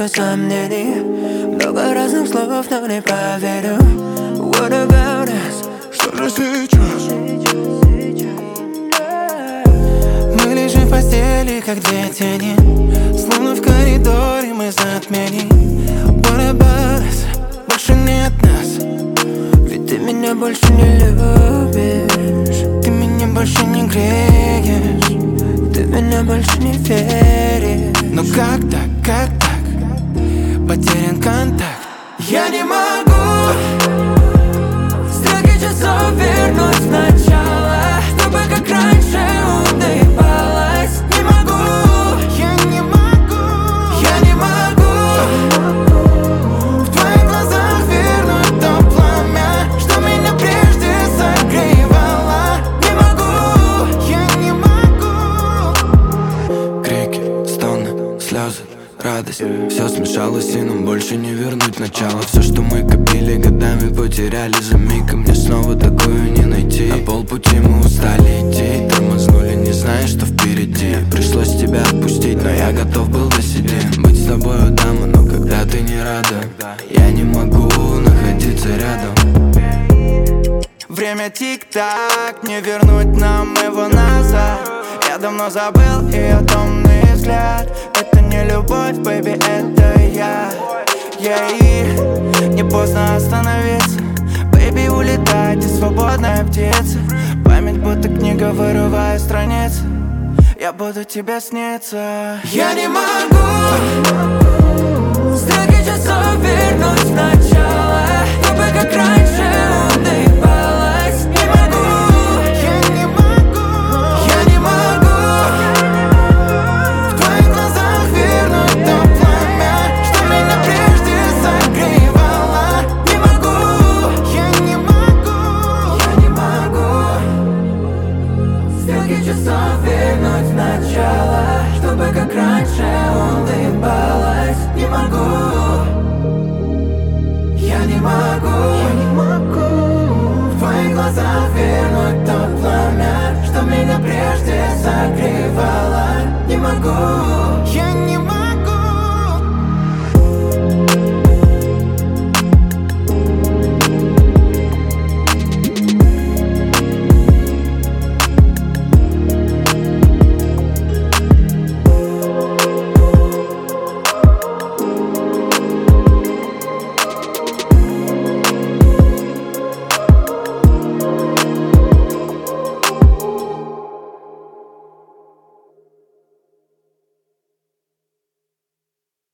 много сомнений, много разных слов, но не поверю. What about us? Что же сейчас? Мы лежим в постели, как две тени, словно в коридоре мы затмени. What about us? Больше нет нас, ведь ты меня больше не любишь, ты меня больше не греешь, ты меня больше не веришь. Но как так, как так? Потерян контакт. Я не могу строки часов вернуть в начало, чтобы как раньше улыбалась. Не могу, я не могу, я не могу в твоих глазах вернуть то пламя, что меня прежде согревало. Не могу, я не могу. Крики, стоны, слезы, радость, все смешалось и нам больше не вернуть начало. Все, что мы копили годами, потеряли за миг, и мне снова такую не найти. На полпути мы устали идти, тормознули, не зная, что впереди. Пришлось тебя отпустить, но я готов был досидеть. Быть с тобою, дама, но когда ты не рада, я не могу находиться рядом. Время тик-так, не вернуть нам его назад. Я давно забыл ее томный взгляд. Это не любовь, бэйби, это я. И не поздно остановиться, бэйби, улетать, ты свободная птица. Память будто книга, вырывая страницы, я буду тебе сниться. Я не могу строки часов вернуть в начало, чтобы как раньше улыбалась. Не могу, я не могу, я не могу в твоих глазах вернуть то пламя, что меня прежде согревало. Не могу, я не могу, я не могу стрелки часов вернуть в начало, чтобы как раньше улыбалась. Не могу, я не могу, я не могу в твоих глазах вернуть то пламя, что меня прежде согревало.